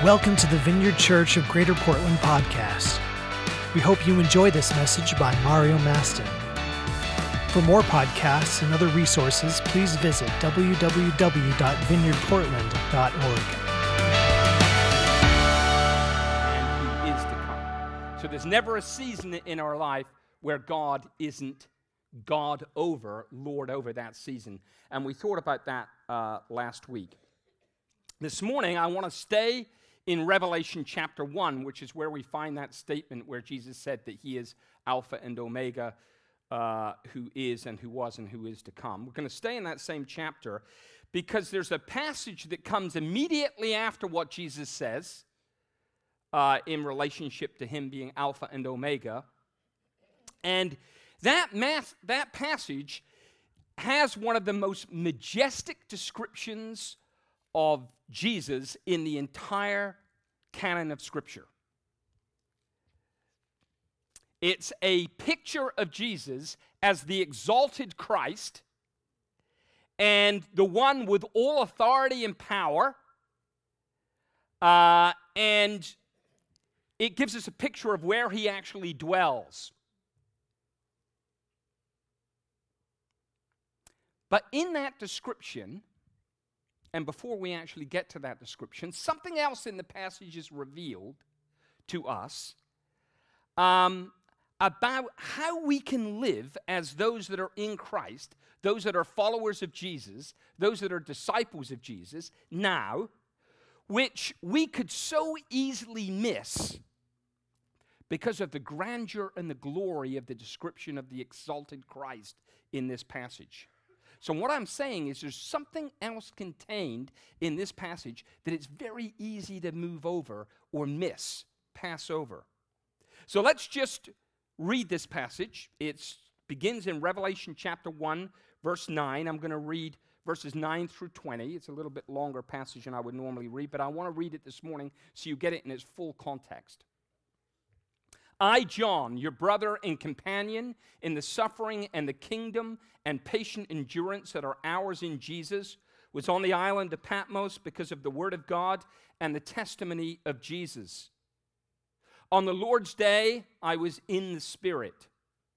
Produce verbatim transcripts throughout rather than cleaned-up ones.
Welcome to the Vineyard Church of Greater Portland podcast. We hope you enjoy this message by Mario Mastin. For more podcasts and other resources, please visit w w w dot vineyard portland dot org. And who is to come. So there's never a season in our life where God isn't God over, Lord over that season. And we thought about that uh, last week. This morning, I want to stay in Revelation chapter one, which is where we find that statement where Jesus said that he is Alpha and Omega, uh, who is and who was and who is to come. We're going to stay in that same chapter because there's a passage that comes immediately after what Jesus says uh, in relationship to him being Alpha and Omega. And that, math, that passage has one of the most majestic descriptions of Jesus in the entire canon of Scripture. It's a picture of Jesus as the exalted Christ and the one with all authority and power, uh, and it gives us a picture of where he actually dwells. But in that description, and before we actually get to that description, something else in the passage is revealed to us um, about how we can live as those that are in Christ, those that are followers of Jesus, those that are disciples of Jesus now, which we could so easily miss because of the grandeur and the glory of the description of the exalted Christ in this passage. So what I'm saying is there's something else contained in this passage that it's very easy to move over or miss, pass over. So let's just read this passage. It begins in Revelation chapter one, verse nine. I'm going to read verses nine through twenty. It's a little bit longer passage than I would normally read, but I want to read it this morning so you get it in its full context. I, John, your brother and companion in the suffering and the kingdom and patient endurance that are ours in Jesus, was on the island of Patmos because of the word of God and the testimony of Jesus. On the Lord's day, I was in the Spirit,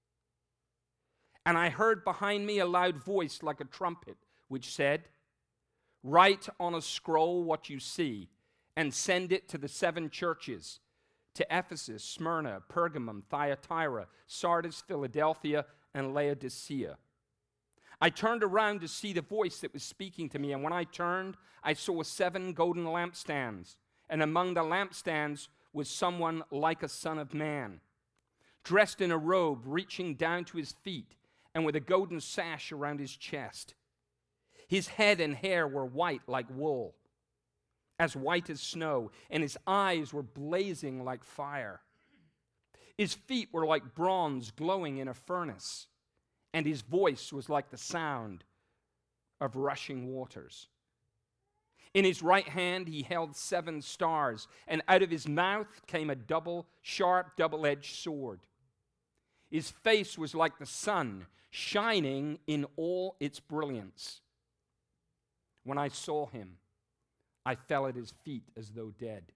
and I heard behind me a loud voice like a trumpet, which said, "Write on a scroll what you see, and send it to the seven churches, to Ephesus, Smyrna, Pergamum, Thyatira, Sardis, Philadelphia, and Laodicea." I turned around to see the voice that was speaking to me, and when I turned, I saw seven golden lampstands, and among the lampstands was someone like a son of man, dressed in a robe reaching down to his feet, and with a golden sash around his chest. His head and hair were white like wool, as white as snow, and his eyes were blazing like fire. His feet were like bronze glowing in a furnace, and his voice was like the sound of rushing waters. In his right hand he held seven stars, and out of his mouth came a double, sharp, double-edged sword. His face was like the sun, shining in all its brilliance. When I saw him, I fell at his feet as though dead.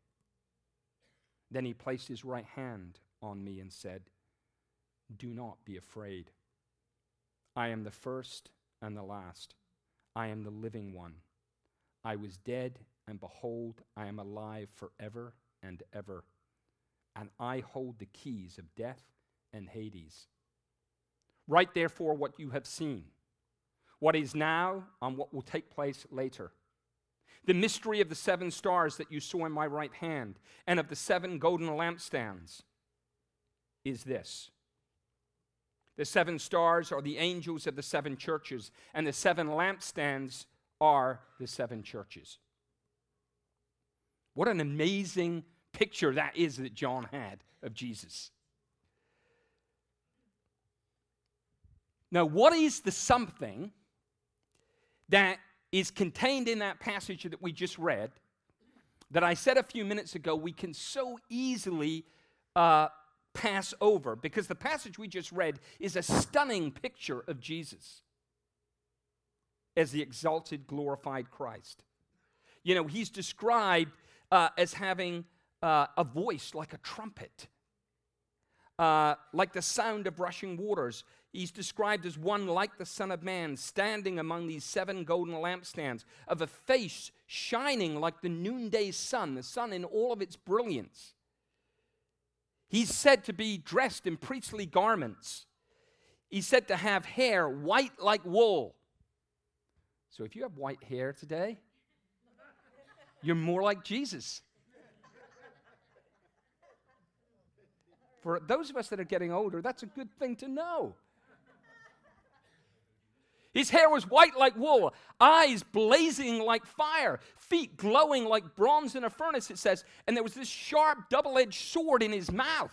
Then he placed his right hand on me and said, "Do not be afraid. I am the first and the last. I am the living one. I was dead, and behold, I am alive forever and ever. And I hold the keys of death and Hades. Write therefore what you have seen, what is now and what will take place later. The mystery of the seven stars that you saw in my right hand and of the seven golden lampstands is this. The seven stars are the angels of the seven churches, and the seven lampstands are the seven churches." What an amazing picture that is that John had of Jesus. Now, what is the something that is contained in that passage that we just read, that I said a few minutes ago we can so easily uh, pass over? Because the passage we just read is a stunning picture of Jesus as the exalted, glorified Christ. You know, he's described uh, as having uh, a voice like a trumpet, uh, like the sound of rushing waters. He's described as one like the Son of Man, standing among these seven golden lampstands, of a face shining like the noonday sun, the sun in all of its brilliance. He's said to be dressed in priestly garments. He's said to have hair white like wool. So if you have white hair today, you're more like Jesus. For those of us that are getting older, that's a good thing to know. His hair was white like wool, eyes blazing like fire, feet glowing like bronze in a furnace, it says. And there was this sharp, double-edged sword in his mouth.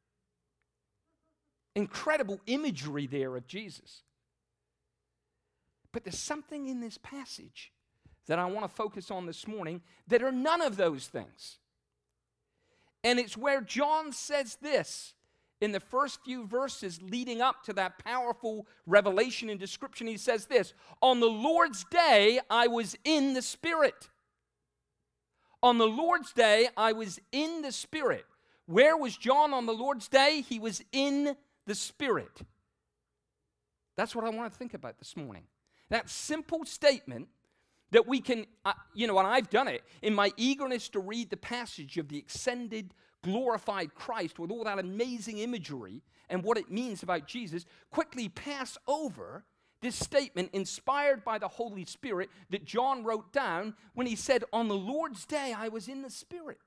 Incredible imagery there of Jesus. But there's something in this passage that I want to focus on this morning that are none of those things. And it's where John says this. In the first few verses leading up to that powerful revelation and description, he says this: on the Lord's day, I was in the Spirit. On the Lord's day, I was in the Spirit. Where was John on the Lord's day? He was in the Spirit. That's what I want to think about this morning. That simple statement that we can, uh, you know, and I've done it in my eagerness to read the passage of the ascended, glorified Christ with all that amazing imagery and what it means about Jesus, quickly pass over this statement inspired by the Holy Spirit that John wrote down when he said, on the Lord's day, I was in the Spirit.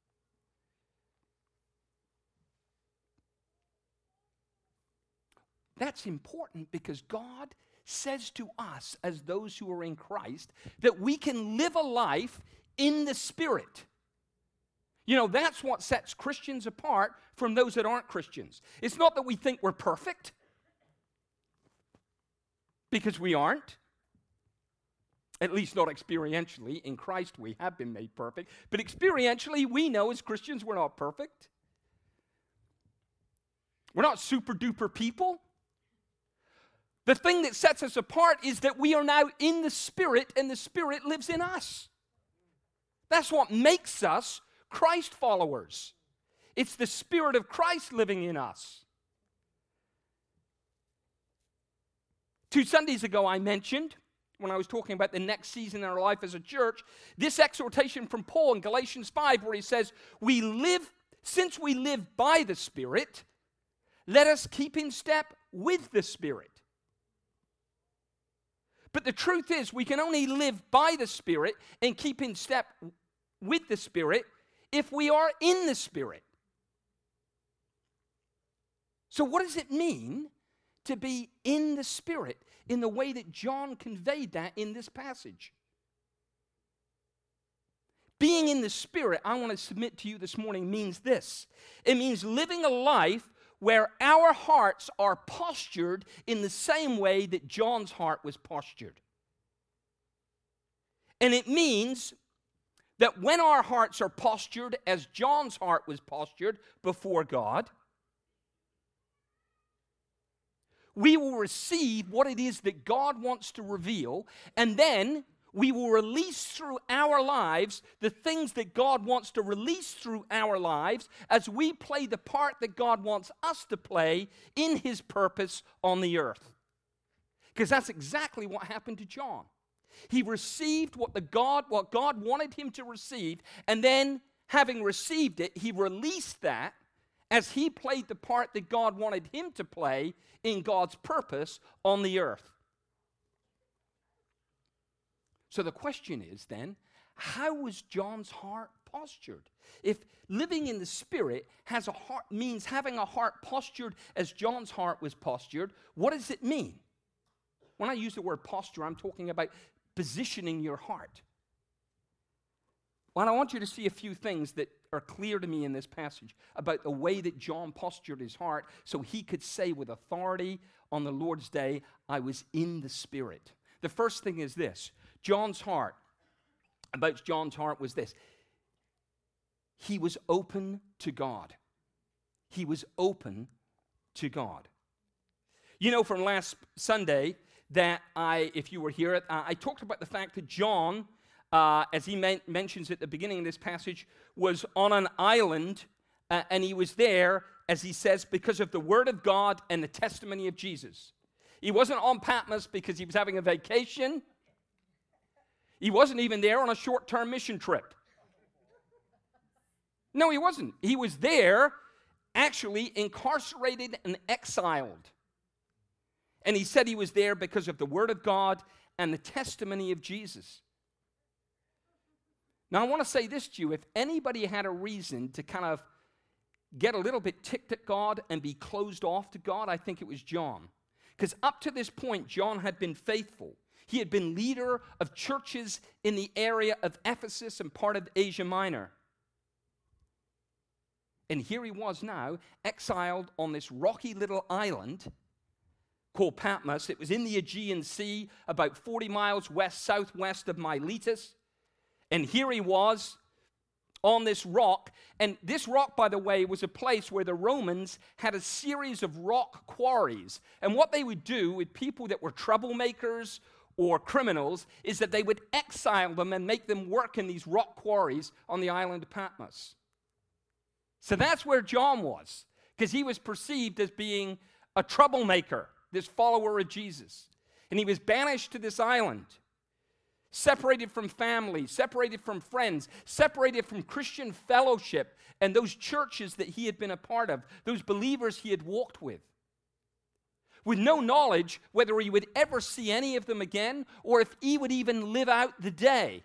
That's important because God says to us as those who are in Christ that we can live a life in the Spirit. You know, that's what sets Christians apart from those that aren't Christians. It's not that we think we're perfect, because we aren't. At least not experientially. In Christ we have been made perfect. But experientially we know as Christians we're not perfect. We're not super duper people. The thing that sets us apart is that we are now in the Spirit and the Spirit lives in us. That's what makes us Christ followers. It's the Spirit of Christ living in us. Two Sundays ago I mentioned, when I was talking about the next season in our life as a church, this exhortation from Paul in Galatians five where he says, "We live, since we live by the Spirit, let us keep in step with the Spirit." But the truth is, we can only live by the Spirit and keep in step with the Spirit if we are in the Spirit. So what does it mean to be in the Spirit in the way that John conveyed that in this passage? Being in the Spirit, I want to submit to you this morning, means this. It means living a life where our hearts are postured in the same way that John's heart was postured. And it means that when our hearts are postured as John's heart was postured before God, we will receive what it is that God wants to reveal, and then we will release through our lives the things that God wants to release through our lives as we play the part that God wants us to play in His purpose on the earth. Because that's exactly what happened to John. He received what the God, what God wanted him to receive, and then, having received it, he released that as he played the part that God wanted him to play in God's purpose on the earth. So the question is then, how was John's heart postured? If living in the Spirit has a heart, means having a heart postured as John's heart was postured, what does it mean? When I use the word posture, I'm talking about positioning your heart. Well, I want you to see a few things that are clear to me in this passage about the way that John postured his heart so he could say with authority on the Lord's day, I was in the Spirit. The first thing is this. John's heart, about John's heart was this. He was open to God. He was open to God. You know, from last Sunday that I, if you were here, uh, I talked about the fact that John uh, as he men- mentions at the beginning of this passage, was on an island, uh, and he was there, as he says, because of the word of God and the testimony of Jesus. He wasn't on Patmos because he was having a vacation. He wasn't even there on a short-term mission trip. No, he wasn't. He was there actually incarcerated and exiled. And he said he was there because of the word of God and the testimony of Jesus. Now, I want to say this to you. If anybody had a reason to kind of get a little bit ticked at God and be closed off to God, I think it was John. Because up to this point, John had been faithful. He had been leader of churches in the area of Ephesus and part of Asia Minor. And here he was now, exiled on this rocky little island called Patmos. It was in the Aegean Sea, about forty miles west-southwest of Miletus. And here he was on this rock. And this rock, by the way, was a place where the Romans had a series of rock quarries. And what they would do with people that were troublemakers or criminals is that they would exile them and make them work in these rock quarries on the island of Patmos. So that's where John was, because he was perceived as being a troublemaker, this follower of Jesus. And he was banished to this island, separated from family, separated from friends, separated from Christian fellowship and those churches that he had been a part of, those believers he had walked with, with no knowledge whether he would ever see any of them again or if he would even live out the day.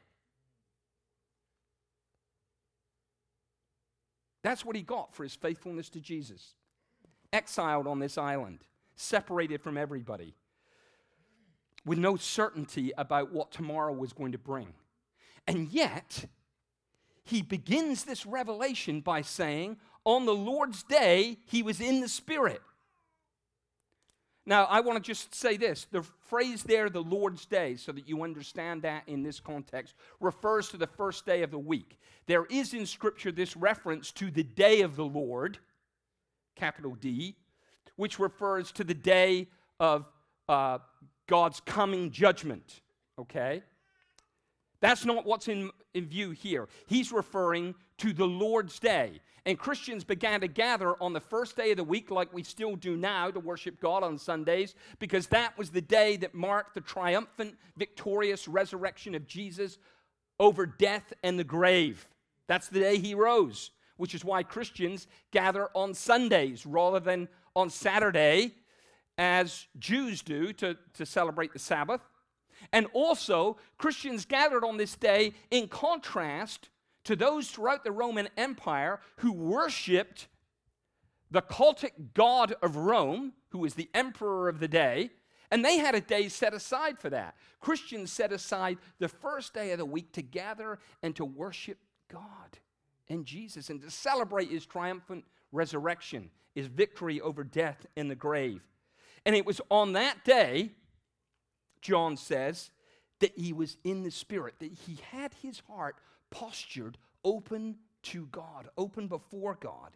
That's what he got for his faithfulness to Jesus. Exiled on this island, separated from everybody, with no certainty about what tomorrow was going to bring. And yet, he begins this revelation by saying, on the Lord's day, he was in the Spirit. Now, I want to just say this. The phrase there, the Lord's day, so that you understand that in this context, refers to the first day of the week. There is in Scripture this reference to the day of the Lord, capital D, which refers to the day of uh, God's coming judgment, okay? That's not what's in, in view here. He's referring to the Lord's day. And Christians began to gather on the first day of the week, like we still do now, to worship God on Sundays, because that was the day that marked the triumphant, victorious resurrection of Jesus over death and the grave. That's the day he rose, which is why Christians gather on Sundays rather than on Saturday, as Jews do to, to celebrate the Sabbath. And also, Christians gathered on this day in contrast to those throughout the Roman Empire who worshipped the cultic god of Rome, who was the emperor of the day, and they had a day set aside for that. Christians set aside the first day of the week to gather and to worship God and Jesus and to celebrate his triumphant resurrection, his victory over death and the grave. And it was on that day, John says, that he was in the Spirit, that he had his heart postured open to God, open before God.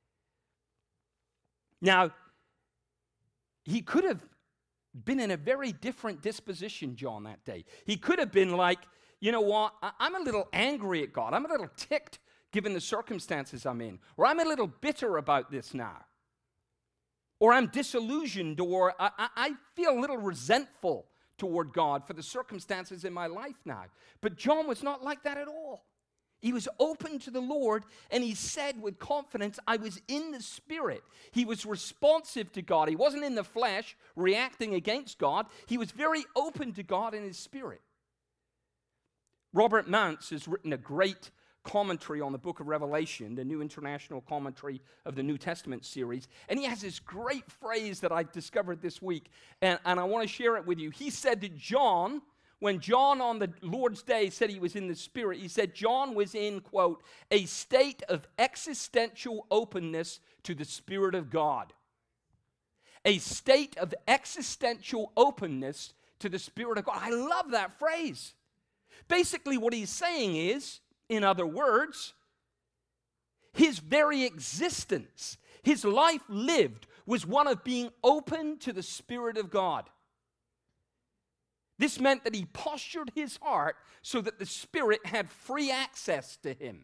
Now, he could have been in a very different disposition, John, that day. He could have been like, you know what, I- I'm a little angry at God. I'm a little ticked given the circumstances I'm in. Or I'm a little bitter about this now. Or I'm disillusioned, or I, I, I feel a little resentful toward God for the circumstances in my life now. But John was not like that at all. He was open to the Lord, and he said with confidence, I was in the Spirit. He was responsive to God. He wasn't in the flesh reacting against God. He was very open to God in his spirit. Robert Mounce has written a great commentary on the book of Revelation, the New International Commentary of the New Testament series, and he has this great phrase that I discovered this week, and, and I want to share it with you. He said that John, when John on the Lord's day said he was in the Spirit, he said John was in, quote, a state of existential openness to the Spirit of God. A state of existential openness to the Spirit of God. I love that phrase. Basically what he's saying is, in other words, his very existence, his life lived, was one of being open to the Spirit of God. This meant that he postured his heart so that the Spirit had free access to him.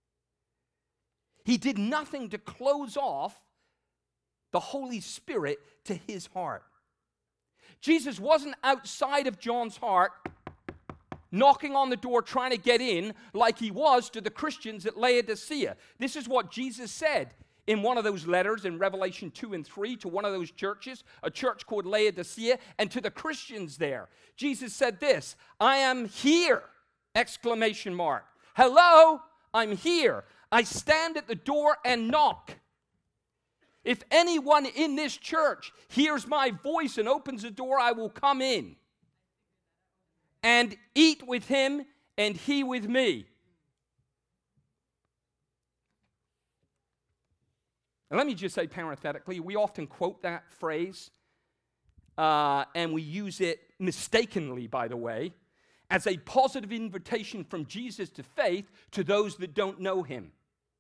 He did nothing to close off the Holy Spirit to his heart. Jesus wasn't outside of John's heart, knocking on the door, trying to get in, like he was to the Christians at Laodicea. This is what Jesus said in one of those letters in Revelation two and three to one of those churches, a church called Laodicea, and to the Christians there. Jesus said this, I am here, exclamation mark. Hello, I'm here. I stand at the door and knock. If anyone in this church hears my voice and opens the door, I will come in and eat with him and he with me. And let me just say parenthetically, we often quote that phrase, uh, and we use it mistakenly, by the way, as a positive invitation from Jesus to faith to those that don't know him.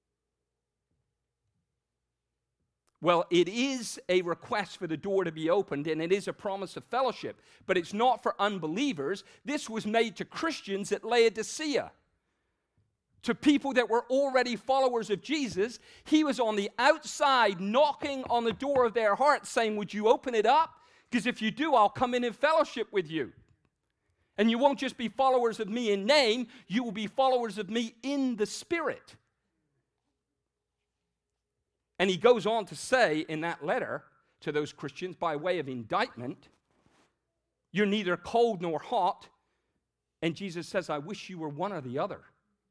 Well, it is a request for the door to be opened, and it is a promise of fellowship, but it's not for unbelievers. This was made to Christians at Laodicea, to people that were already followers of Jesus. He was on the outside knocking on the door of their hearts, saying, would you open it up? Because if you do, I'll come in and fellowship with you. And you won't just be followers of me in name, you will be followers of me in the Spirit. And he goes on to say in that letter to those Christians, by way of indictment, you're neither cold nor hot. And Jesus says, I wish you were one or the other.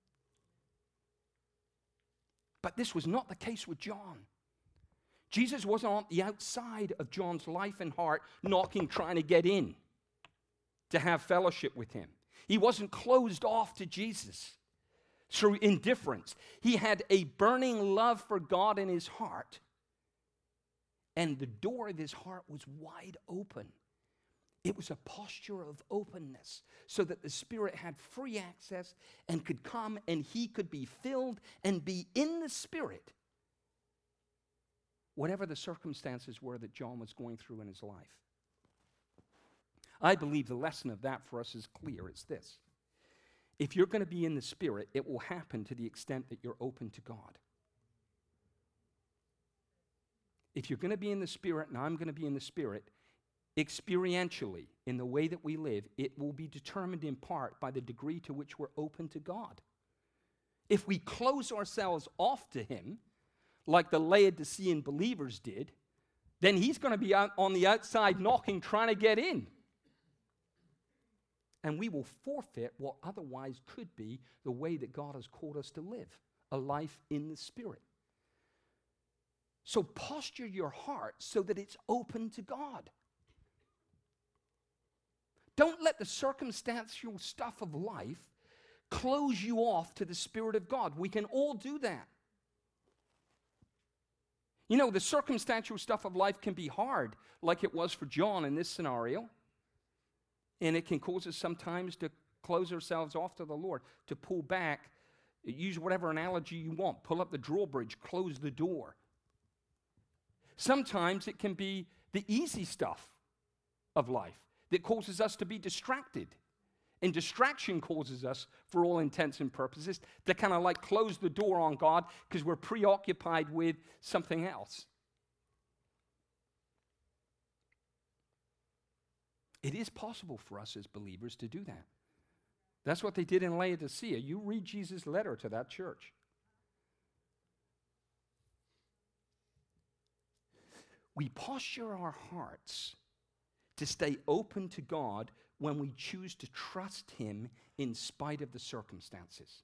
But this was not the case with John. Jesus wasn't on the outside of John's life and heart, knocking, trying to get in to have fellowship with him. He wasn't closed off to Jesus through indifference. He had a burning love for God in his heart, and the door of his heart was wide open. It was a posture of openness so that the Spirit had free access and could come and he could be filled and be in the Spirit, whatever the circumstances were that John was going through in his life. I believe the lesson of that for us is clear. It's this. If you're going to be in the Spirit, it will happen to the extent that you're open to God. If you're going to be in the Spirit, and I'm going to be in the Spirit, experientially, in the way that we live, it will be determined in part by the degree to which we're open to God. If we close ourselves off to him, like the Laodicean believers did, then he's going to be out on the outside knocking, trying to get in. And we will forfeit what otherwise could be the way that God has called us to live, a life in the Spirit. So posture your heart so that it's open to God. Don't let the circumstantial stuff of life close you off to the Spirit of God. We can all do that. You know, the circumstantial stuff of life can be hard, like it was for John in this scenario. And it can cause us sometimes to close ourselves off to the Lord, to pull back, use whatever analogy you want, pull up the drawbridge, close the door. Sometimes it can be the easy stuff of life that causes us to be distracted. And distraction causes us, for all intents and purposes, to kind of like close the door on God because we're preoccupied with something else. It is possible for us as believers to do that. That's what they did in Laodicea. You read Jesus' letter to that church. We posture our hearts to stay open to God when we choose to trust him in spite of the circumstances.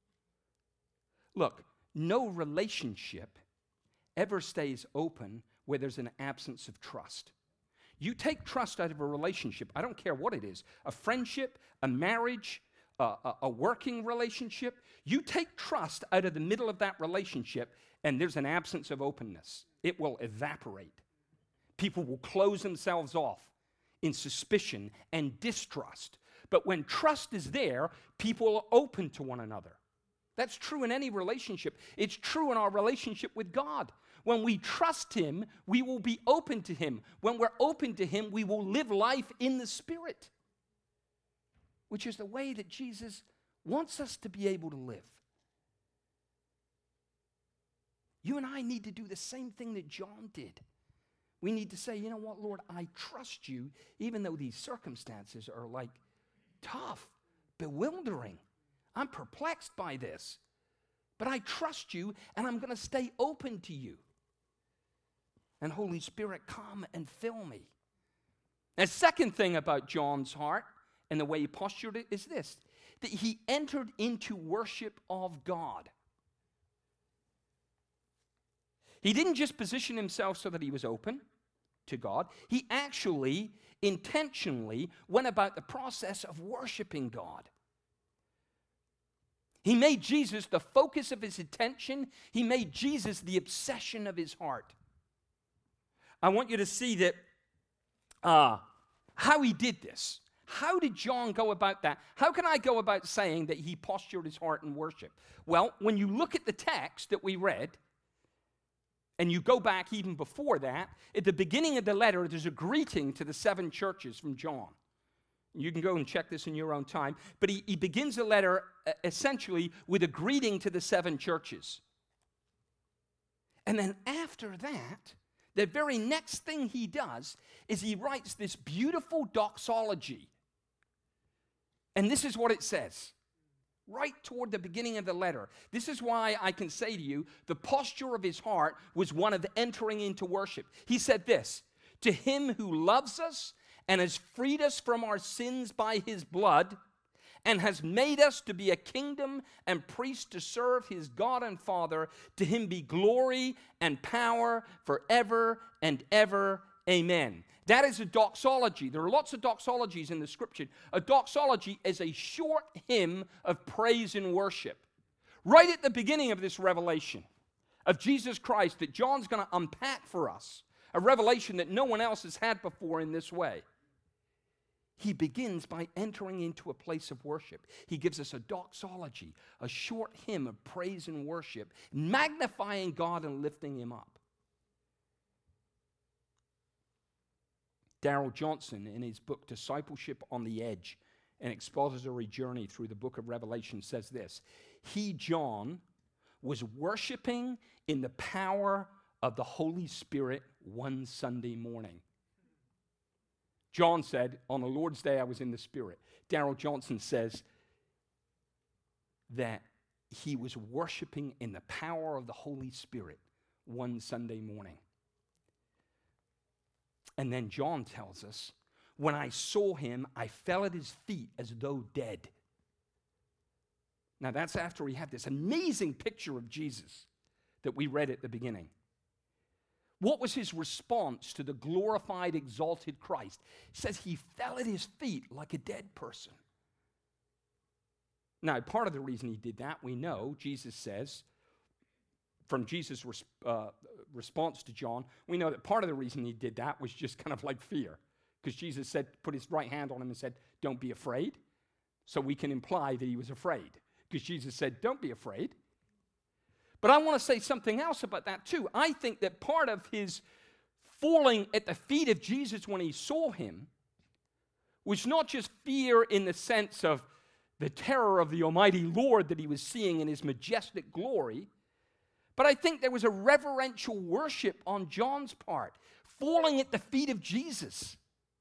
Look, no relationship ever stays open where there's an absence of trust. You take trust out of a relationship, I don't care what it is, a friendship, a marriage, a, a, a working relationship. You take trust out of the middle of that relationship, and there's an absence of openness. It will evaporate. People will close themselves off in suspicion and distrust. But when trust is there, people are open to one another. That's true in any relationship. It's true in our relationship with God. When we trust him, we will be open to him. When we're open to him, we will live life in the Spirit. which is the way that Jesus wants us to be able to live. You and I need to do the same thing that John did. We need to say, you know what, Lord, I trust you, even though these circumstances are like tough, bewildering. I'm perplexed by this. But I trust you, and I'm going to stay open to you. And Holy Spirit, come and fill me. The second thing about John's heart and the way he postured it is this, that he entered into worship of God. He didn't just position himself so that he was open to God. He actually, intentionally, went about the process of worshiping God. He made Jesus the focus of his attention. He made Jesus the obsession of his heart. I want you to see that uh, how he did this. How did John go about that? How can I go about saying that he postured his heart in worship? Well, when you look at the text that we read, and you go back even before that, at the beginning of the letter, there's a greeting to the seven churches from John. You can go and check this in your own time. But he, he begins the letter uh, essentially with a greeting to the seven churches. And then after that, the very next thing he does is he writes this beautiful doxology. And this is what it says, right toward the beginning of the letter. This is why I can say to you, the posture of his heart was one of entering into worship. He said this, to him who loves us and has freed us from our sins by his blood, and has made us to be a kingdom and priests to serve his God and Father, to him be glory and power forever and ever. Amen. That is a doxology. There are lots of doxologies in the scripture. A doxology is a short hymn of praise and worship. Right at the beginning of this revelation of Jesus Christ that John's going to unpack for us, a revelation that no one else has had before in this way. He begins by entering into a place of worship. He gives us a doxology, a short hymn of praise and worship, magnifying God and lifting him up. Darrell Johnson, in his book Discipleship on the Edge, an expository journey through the book of Revelation, says this. He, John, was worshiping in the power of the Holy Spirit one Sunday morning. John said, on the Lord's Day I was in the Spirit. Darrell Johnson says that he was worshiping in the power of the Holy Spirit one Sunday morning. And then John tells us, when I saw him, I fell at his feet as though dead. Now that's after he had this amazing picture of Jesus that we read at the beginning. What was his response to the glorified, exalted Christ? It says he fell at his feet like a dead person. Now, part of the reason he did that, we know, Jesus says, from Jesus' res- uh, response to John, we know that part of the reason he did that was just kind of like fear. Because Jesus said, put his right hand on him and said, don't be afraid. So we can imply that he was afraid. Because Jesus said, don't be afraid. But I want to say something else about that too. I think that part of his falling at the feet of Jesus when he saw him was not just fear in the sense of the terror of the Almighty Lord that he was seeing in his majestic glory, but I think there was a reverential worship on John's part, falling at the feet of Jesus,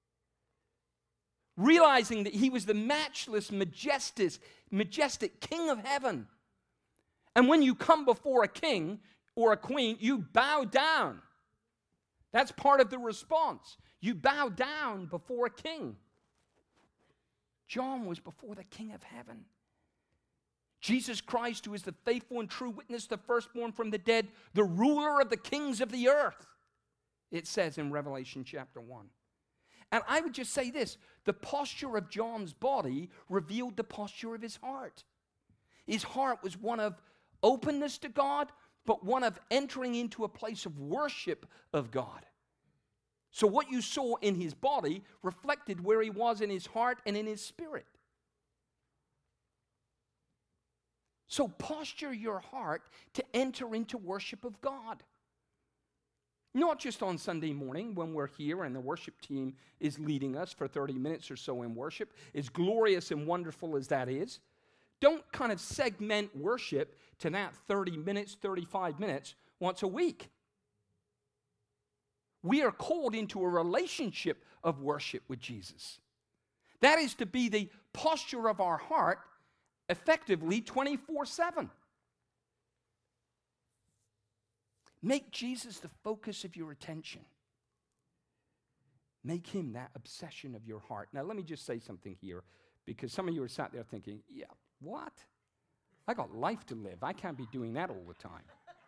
realizing that he was the matchless, majestic, majestic King of heaven. And when you come before a king or a queen, you bow down. That's part of the response. You bow down before a king. John was before the King of heaven. Jesus Christ, who is the faithful and true witness, the firstborn from the dead, the ruler of the kings of the earth, it says in Revelation chapter one. And I would just say this, the posture of John's body revealed the posture of his heart. His heart was one of openness to God, but one of entering into a place of worship of God. So what you saw in his body reflected where he was in his heart and in his spirit. So posture your heart to enter into worship of God. Not just on Sunday morning when we're here and the worship team is leading us for thirty minutes or so in worship, as glorious and wonderful as that is. Don't kind of segment worship to that thirty minutes, thirty-five minutes once a week. We are called into a relationship of worship with Jesus. That is to be the posture of our heart effectively twenty-four seven. Make Jesus the focus of your attention. Make him that obsession of your heart. Now, let me just say something here, because some of you are sat there thinking, yeah, what? I got life to live. I can't be doing that all the time.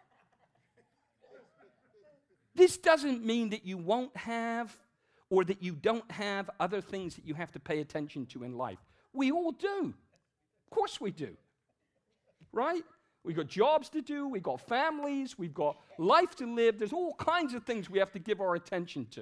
This doesn't mean that you won't have or that you don't have other things that you have to pay attention to in life. We all do. Of course we do. Right? We've got jobs to do, we've got families, we've got life to live. There's all kinds of things we have to give our attention to.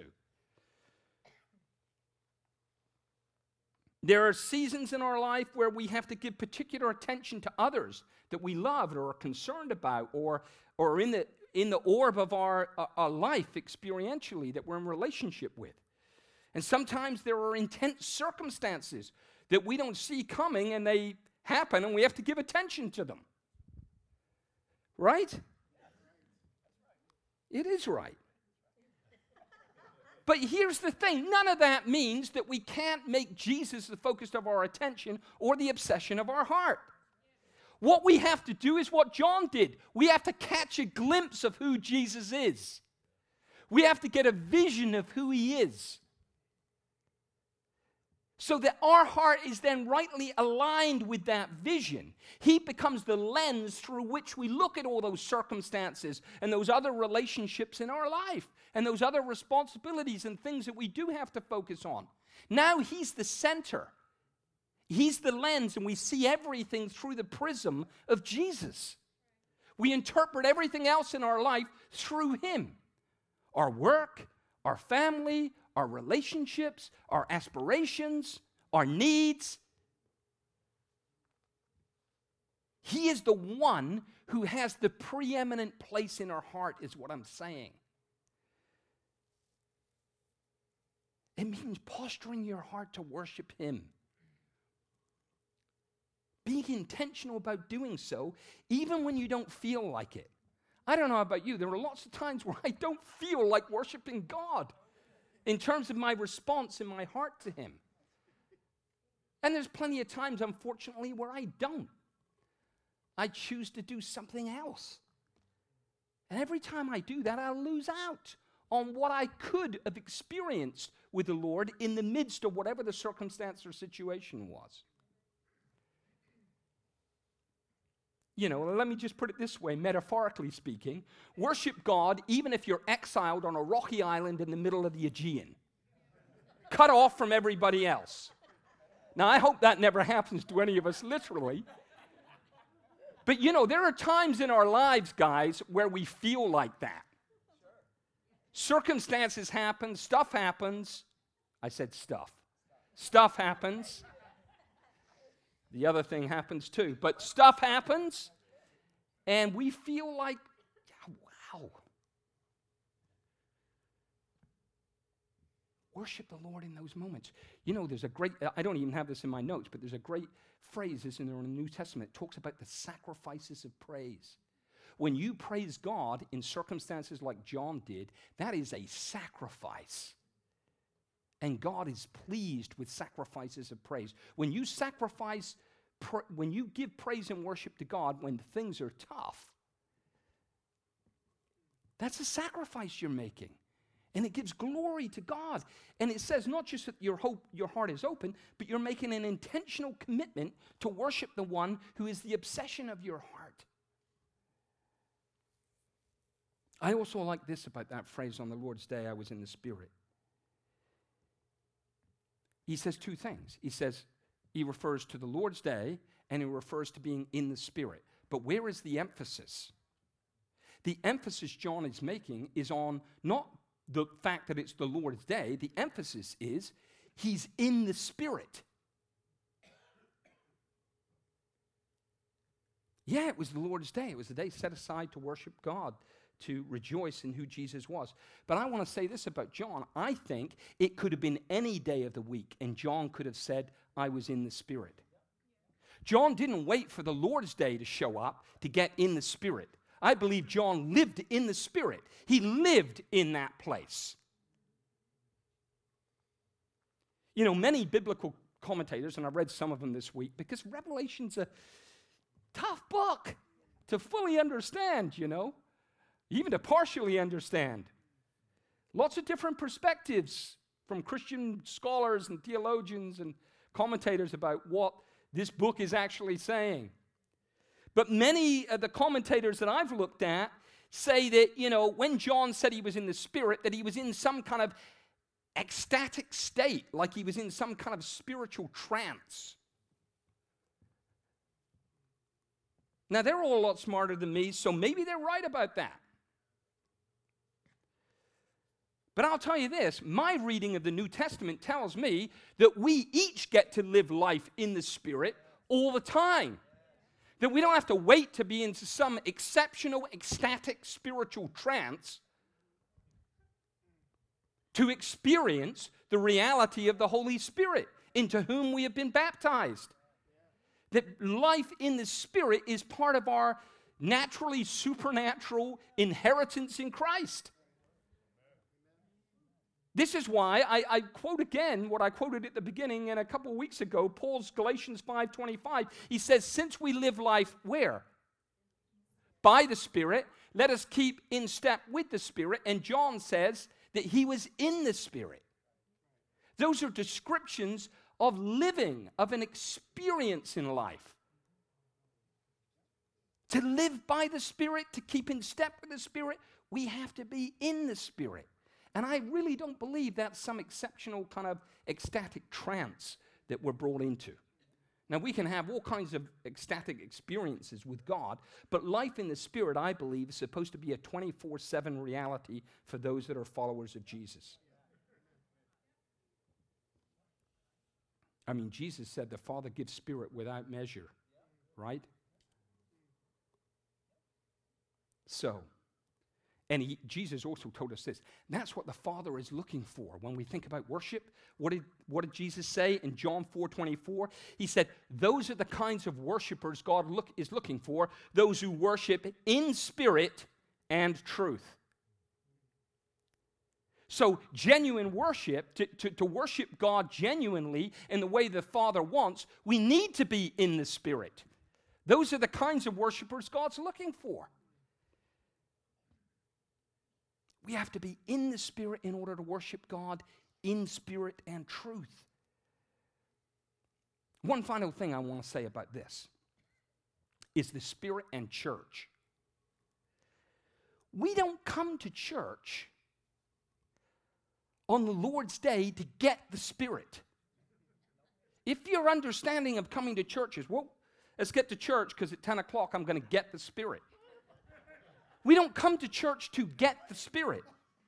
There are seasons in our life where we have to give particular attention to others that we love or are concerned about, or, or in the, in the orb of our, uh, our life experientially that we're in relationship with. And sometimes there are intense circumstances that we don't see coming, and they happen, and we have to give attention to them. Right? It is right. But here's the thing. None of that means that we can't make Jesus the focus of our attention or the obsession of our heart. What we have to do is what John did. We have to catch a glimpse of who Jesus is. We have to get a vision of who he is, so that our heart is then rightly aligned with that vision. He becomes the lens through which we look at all those circumstances and those other relationships in our life and those other responsibilities and things that we do have to focus on. Now he's the center. He's the lens, and we see everything through the prism of Jesus. We interpret everything else in our life through him. Our work, our family, our relationships, our aspirations, our needs. He is the one who has the preeminent place in our heart, is what I'm saying. It means posturing your heart to worship him. Being intentional about doing so, even when you don't feel like it. I don't know about you, there are lots of times where I don't feel like worshiping God in terms of my response in my heart to him. And there's plenty of times, unfortunately, where I don't. I choose to do something else. And every time I do that, I lose out on what I could have experienced with the Lord in the midst of whatever the circumstance or situation was. You know, let me just put it this way, metaphorically speaking. Worship God even if you're exiled on a rocky island in the middle of the Aegean, cut off from everybody else. Now, I hope that never happens to any of us, literally. But, you know, there are times in our lives, guys, where we feel like that. Circumstances happen, stuff happens. I said stuff. Stuff happens. The other thing happens too. But stuff happens, and we feel like, yeah, wow. Worship the Lord in those moments. You know, there's a great, I don't even have this in my notes, but there's a great phrase is in the New Testament. It talks about the sacrifices of praise. When you praise God in circumstances like John did, that is a sacrifice. And God is pleased with sacrifices of praise. When you sacrifice, pr- when you give praise and worship to God when things are tough, that's a sacrifice you're making. And it gives glory to God. And it says not just that your hope, your heart is open, but you're making an intentional commitment to worship the one who is the obsession of your heart. I also like this about that phrase, on the Lord's day I was in the Spirit. He says two things. He says, he refers to the Lord's day, and he refers to being in the Spirit. But where is the emphasis? The emphasis John is making is on not the fact that it's the Lord's day. The emphasis is he's in the Spirit. Yeah, it was the Lord's day. It was the day set aside to worship God, to rejoice in who Jesus was. But I want to say this about John. I think it could have been any day of the week, and John could have said, I was in the Spirit. John didn't wait for the Lord's Day to show up to get in the Spirit. I believe John lived in the Spirit. He lived in that place. You know, many biblical commentators, and I've read some of them this week, because Revelation's a tough book to fully understand, you know, even to partially understand. Lots of different perspectives from Christian scholars and theologians and commentators about what this book is actually saying. But many of the commentators that I've looked at say that, you know, when John said he was in the Spirit, that he was in some kind of ecstatic state, like he was in some kind of spiritual trance. Now, they're all a lot smarter than me, so maybe they're right about that. But I'll tell you this, my reading of the New Testament tells me that we each get to live life in the Spirit all the time. That we don't have to wait to be into some exceptional, ecstatic spiritual trance to experience the reality of the Holy Spirit, into whom we have been baptized. That life in the Spirit is part of our naturally supernatural inheritance in Christ. This is why I, I quote again what I quoted at the beginning and a couple of weeks ago, Paul's Galatians five twenty-five. He says, since we live life where? By the Spirit, let us keep in step with the Spirit. And John says that he was in the Spirit. Those are descriptions of living, of an experience in life. To live by the Spirit, to keep in step with the Spirit, we have to be in the Spirit. And I really don't believe that's some exceptional kind of ecstatic trance that we're brought into. Now, we can have all kinds of ecstatic experiences with God, but life in the Spirit, I believe, is supposed to be a twenty-four seven reality for those that are followers of Jesus. I mean, Jesus said the Father gives Spirit without measure, right? So, and he, Jesus also told us this. That's what the Father is looking for. When we think about worship, what did, what did Jesus say in John four twenty-four? He said, those are the kinds of worshipers God look, is looking for, those who worship in spirit and truth. So genuine worship, to, to, to worship God genuinely in the way the Father wants, we need to be in the Spirit. Those are the kinds of worshipers God's looking for. We have to be in the Spirit in order to worship God in spirit and truth. One final thing I want to say about this is the Spirit and church. We don't come to church on the Lord's Day to get the Spirit. If your understanding of coming to church is, well, let's get to church because at ten o'clock I'm going to get the Spirit. We don't come to church to get the Spirit.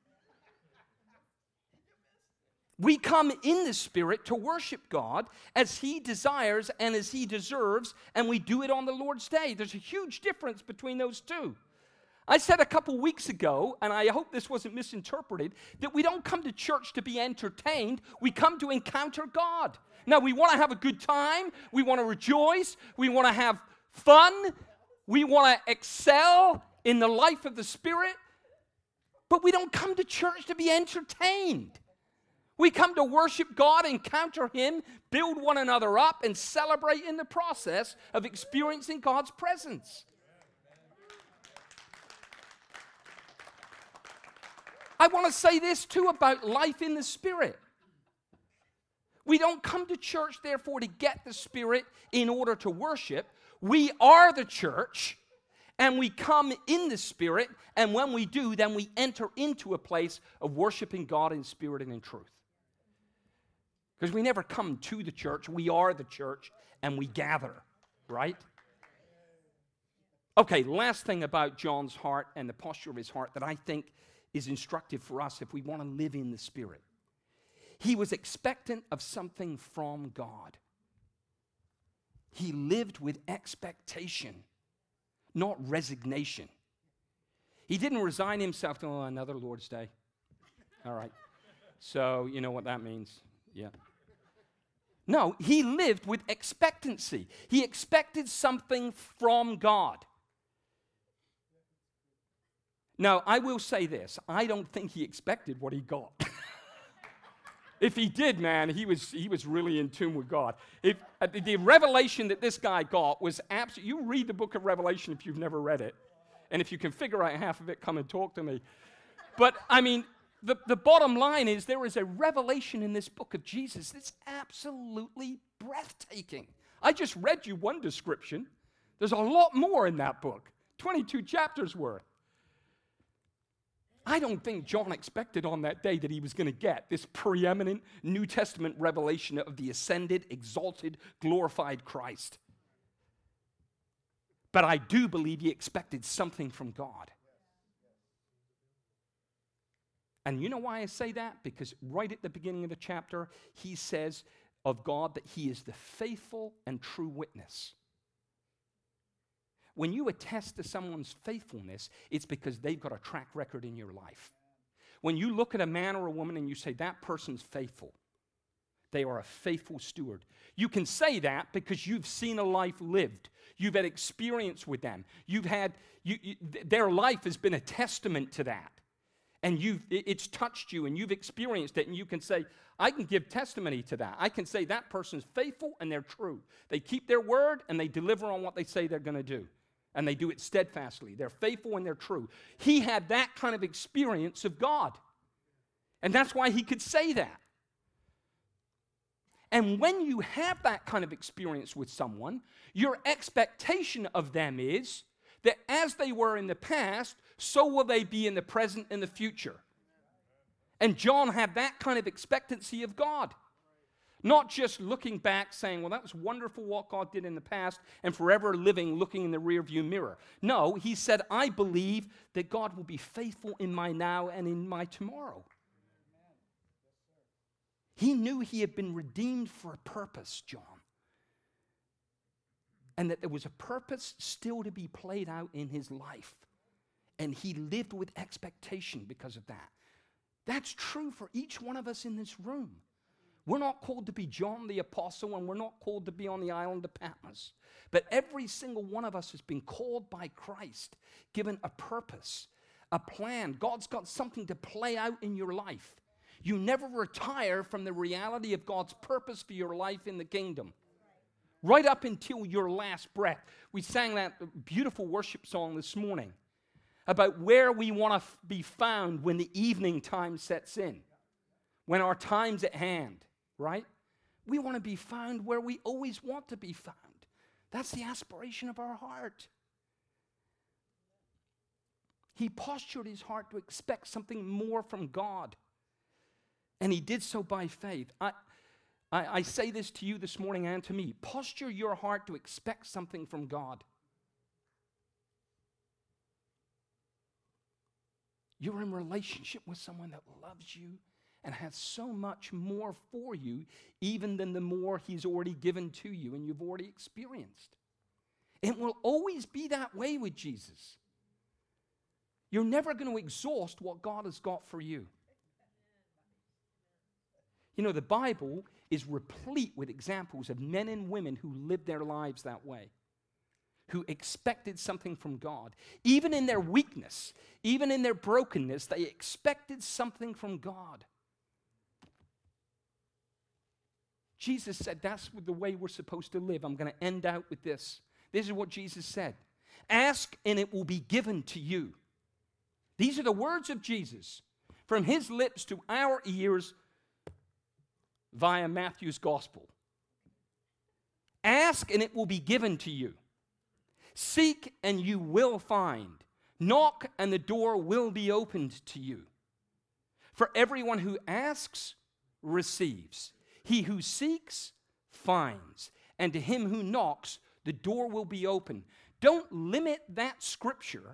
We come in the Spirit to worship God as He desires and as He deserves, and we do it on the Lord's Day. There's a huge difference between those two. I said a couple weeks ago, and I hope this wasn't misinterpreted, that we don't come to church to be entertained. We come to encounter God. Now, we want to have a good time. We want to rejoice. We want to have fun. We want to excel in the life of the Spirit. But we don't come to church to be entertained. We come to worship God, encounter Him, build one another up, and celebrate in the process of experiencing God's presence. I want to say this too about life in the Spirit. We don't come to church, therefore, to get the Spirit in order to worship. We are the church, and we come in the Spirit, and when we do, then we enter into a place of worshiping God in spirit and in truth. Because we never come to the church, we are the church, and we gather, right? Okay, last thing about John's heart and the posture of his heart that I think is instructive for us if we want to live in the Spirit. He was expectant of something from God. He lived with expectation, not resignation. He didn't resign himself to, oh, another Lord's Day. All right. So, you know what that means. Yeah. No, he lived with expectancy. He expected something from God. Now, I will say this. I don't think he expected what he got. If he did, man, he was he was really in tune with God. If uh, the, the revelation that this guy got was absolutely, you read the book of Revelation if you've never read it. And if you can figure out half of it, come and talk to me. But, I mean, the, the bottom line is there is a revelation in this book of Jesus that's absolutely breathtaking. I just read you one description. There's a lot more in that book, twenty-two chapters worth. I don't think John expected on that day that he was going to get this preeminent New Testament revelation of the ascended, exalted, glorified Christ. But I do believe he expected something from God. And you know why I say that? Because right at the beginning of the chapter, he says of God that he is the faithful and true witness. When you attest to someone's faithfulness, it's because they've got a track record in your life. When you look at a man or a woman and you say, that person's faithful, they are a faithful steward. You can say that because you've seen a life lived. You've had experience with them. You've had, you, you, th- their life has been a testament to that. And you've, it's touched you and you've experienced it, and you can say, I can give testimony to that. I can say that person's faithful and they're true. They keep their word and they deliver on what they say they're going to do. And they do it steadfastly. They're faithful and they're true. He had that kind of experience of God. And that's why he could say that. And when you have that kind of experience with someone, your expectation of them is that as they were in the past, so will they be in the present and the future. And John had that kind of expectancy of God. Not just looking back saying, well, that was wonderful what God did in the past, and forever living looking in the rearview mirror. No, he said, I believe that God will be faithful in my now and in my tomorrow. He knew he had been redeemed for a purpose, John. And that there was a purpose still to be played out in his life. And he lived with expectation because of that. That's true for each one of us in this room. We're not called to be John the Apostle, and we're not called to be on the island of Patmos. But every single one of us has been called by Christ, given a purpose, a plan. God's got something to play out in your life. You never retire from the reality of God's purpose for your life in the kingdom. Right up until your last breath. We sang that beautiful worship song this morning about where we want to f- be found when the evening time sets in, when our time's at hand. Right? We want to be found where we always want to be found. That's the aspiration of our heart. He postured his heart to expect something more from God. And he did so by faith. I, I, I say this to you this morning and to me. Posture your heart to expect something from God. You're in relationship with someone that loves you and has so much more for you, even than the more he's already given to you and you've already experienced. It will always be that way with Jesus. You're never going to exhaust what God has got for you. You know, the Bible is replete with examples of men and women who lived their lives that way, who expected something from God. Even in their weakness, even in their brokenness, they expected something from God. Jesus said, that's the way we're supposed to live. I'm going to end out with this. This is what Jesus said. Ask and it will be given to you. These are the words of Jesus from his lips to our ears via Matthew's gospel. Ask and it will be given to you. Seek and you will find. Knock and the door will be opened to you. For everyone who asks receives. He who seeks finds. And to him who knocks, the door will be open. Don't limit that scripture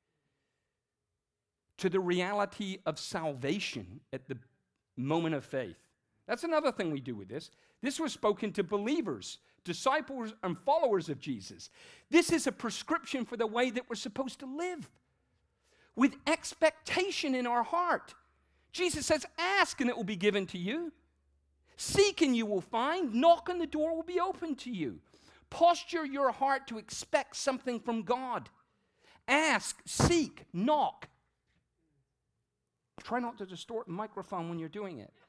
to the reality of salvation at the moment of faith. That's another thing we do with this. This was spoken to believers, disciples and followers of Jesus. This is a prescription for the way that we're supposed to live. with expectation in our heart. Jesus says, ask and it will be given to you. Seek and you will find. Knock and the door will be opened to you. Posture your heart to expect something from God. Ask, seek, knock. Try not to distort the microphone when you're doing it.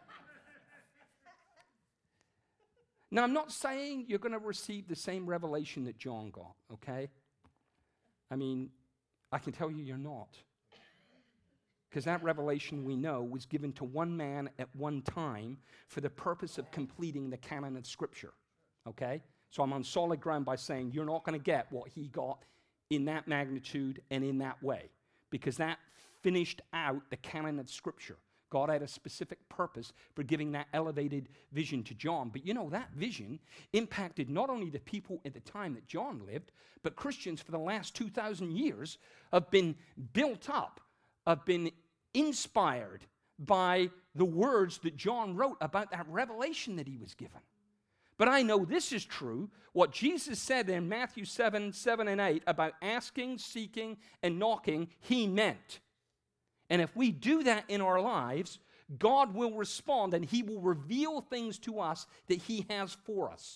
Now, I'm not saying you're going to receive the same revelation that John got, okay? I mean, I can tell you you're not. Because that revelation, we know, was given to one man at one time for the purpose of completing the canon of Scripture, okay? So I'm on solid ground by saying you're not going to get what he got in that magnitude and in that way, because that finished out the canon of Scripture. God had a specific purpose for giving that elevated vision to John. But you know, that vision impacted not only the people at the time that John lived, but Christians for the last two thousand years have been built up, have been inspired by the words that John wrote about that revelation that he was given. But I know this is true, what Jesus said in Matthew seven, seven and eight about asking, seeking, and knocking, he meant. And if we do that in our lives, God will respond and he will reveal things to us that he has for us.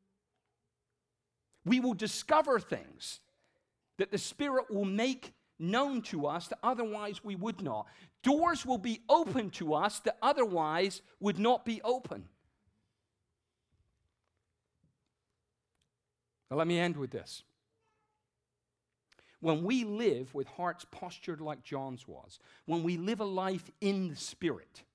We will discover things that the Spirit will make known to us that otherwise we would not. Doors will be open to us that otherwise would not be open. Now let me end with this. When we live with hearts postured like John's was, when we live a life in the Spirit,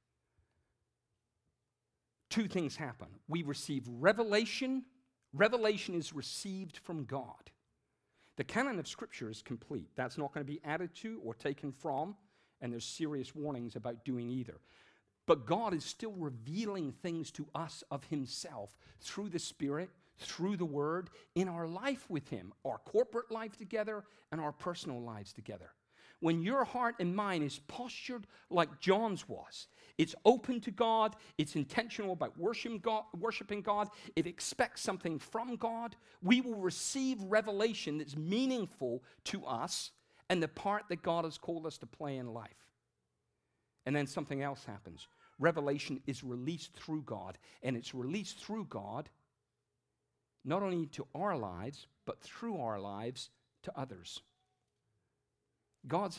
two things happen. We receive revelation. Revelation is received from God. The canon of Scripture is complete. That's not going to be added to or taken from, and there's serious warnings about doing either. But God is still revealing things to us of himself through the Spirit, through the Word, in our life with him, our corporate life together and our personal lives together. When your heart and mind is postured like John's was, it's open to God, it's intentional about worshiping God, worshiping God, it expects something from God, we will receive revelation that's meaningful to us and the part that God has called us to play in life. And then something else happens. Revelation is released through God, and it's released through God not only to our lives, but through our lives to others. God's